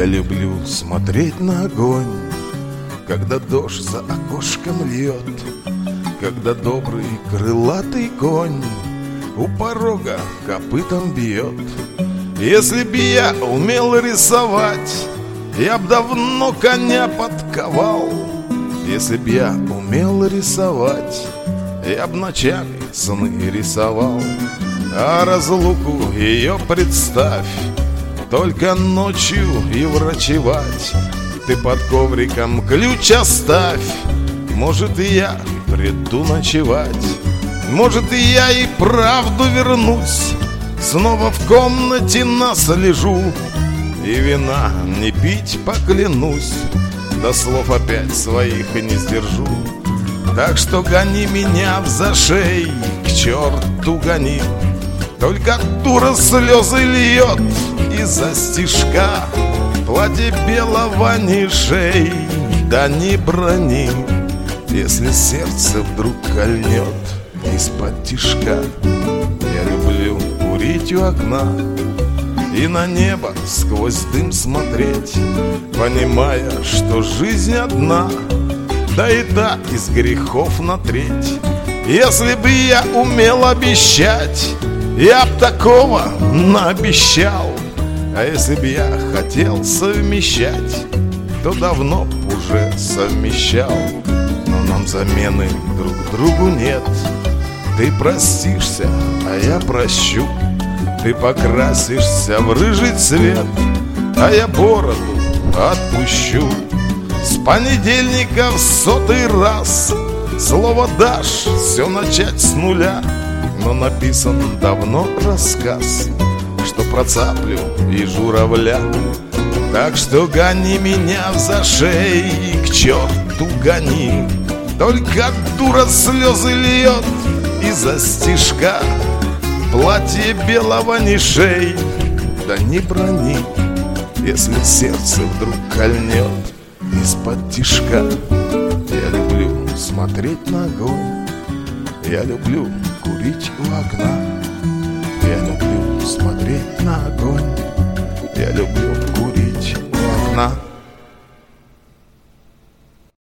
люблю смотреть на огонь, когда дождь за окошком льет, когда добрый крылатый конь у порога копытом бьет. Если б я умел рисовать, я б давно коня подковал. Если б я умел рисовать, я б ночами сны рисовал. А разлуку ее представь, только ночью и врачевать. Ты под ковриком ключ оставь, может, и я приду ночевать. Может, и я и правду вернусь, снова в комнате нас лежу, и вина не пить поклянусь, до слов опять своих не сдержу. Так что гони меня в зашей, к черту гони. Только дура слезы льет из-за стишка, платье белого ни шей, да не брони. Если сердце вдруг кольнет из-под тишка, я люблю курить у окна и на небо сквозь дым смотреть, понимая, что жизнь одна, да и та из грехов на треть. Если бы я умел обещать, я б такого наобещал. А если б я хотел совмещать, то давно б уже совмещал. Но нам замены друг другу нет. Ты простишься, а я прощу. Ты покрасишься в рыжий цвет, а я бороду отпущу. С понедельника в 100-й раз слово дашь, все начать с нуля. Но написан давно рассказ, что про цаплю и журавля. Так что гони меня в зашей, к черту гони. Только дура слезы льет из-за стишка, платье белого ни шей, да не брони. Если сердце вдруг кольнет из-под тишка, я люблю смотреть на огонь, я люблю курить у окна, я люблю смотреть на огонь, я люблю курить у окна.